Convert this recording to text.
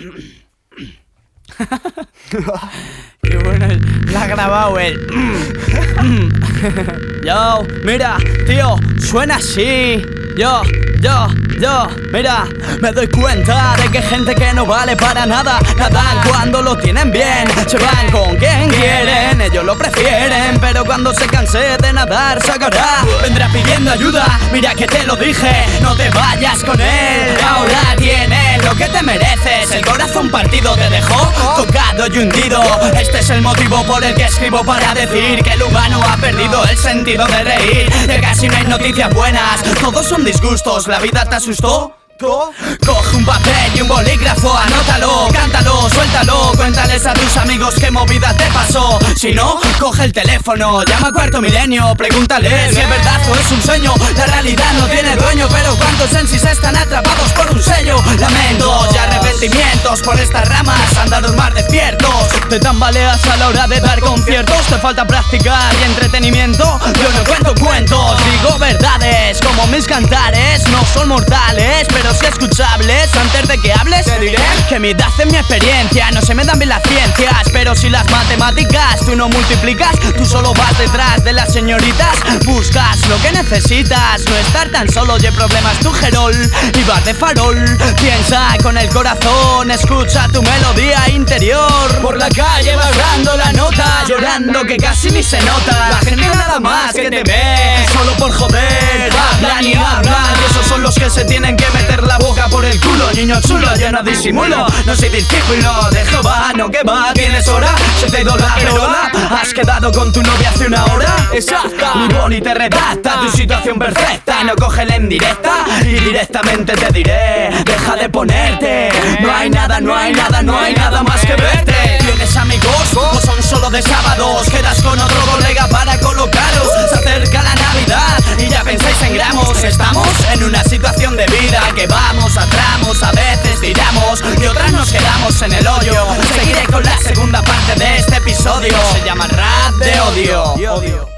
Qué bueno, la ha grabado él. Yo, mira, tío, suena así. Yo, mira, me doy cuenta de que gente que no vale para nada nadan cuando lo tienen bien, se van con quien quieren, ellos lo prefieren, pero cuando se canse de nadar se agarra, vendrá pidiendo ayuda, mira que te lo dije, no te vayas con él, ahora tienes lo que te mereces, el corazón partido te dejó tocado y hundido, este es el motivo por el que escribo para decir que el humano ha perdido el sentido de reír, que casi no hay noticias buenas, todos son disgustos, la vida te asustó. Coge un papel y un bolígrafo, anótalo, cántalo, suéltalo, cuéntales a tus amigos qué movida te pasó. Si no, coge el teléfono, llama a Cuarto Milenio, pregúntale si es verdad o es un sueño. La realidad no tiene dueño, pero cuántos en sí están atrapados por un sello. Lamentos y arrepentimientos por estas ramas, andaros más despiertos. Te tambaleas a la hora de dar conciertos, te falta práctica y entretenimiento. Yo no cuento cuentos, digo verdades, como mis cantares no son mortales, pero si escuchables, antes de que hables te diré que mi edad es mi experiencia, no se me dan bien las ciencias, pero si las matemáticas tú no multiplicas, tú solo vas detrás de las señoritas, buscas lo que necesitas, no estar tan solo, y problemas tu Gerol, y vas de farol, piensa con el corazón, escucha tu melodía interior, por la calle vas dando la nota, llorando que casi ni se nota, la gente nada más que te ve, solo por joder, hablan y hablan, y esos son los que se tienen que meter la boca por el culo, niño chulo, yo no disimulo, no soy discípulo de Jehová, no que va, tienes hora, se te ha ido la perola, has quedado con tu novia hace una hora, exacta, mi boli te redacta tu situación perfecta, no cógela en directa y directamente te diré, deja de ponerte, no hay nada más que verte, tienes amigos o son solo de sábados, quedas con otro colega para colocaros, se acerca la Navidad y ya pensáis en gramos, estamos en una situación de vida que vamos a tramos, a veces tiramos y otras nos quedamos en el hoyo. Seguiré con la segunda parte de este episodio, se llama Rap de Odio.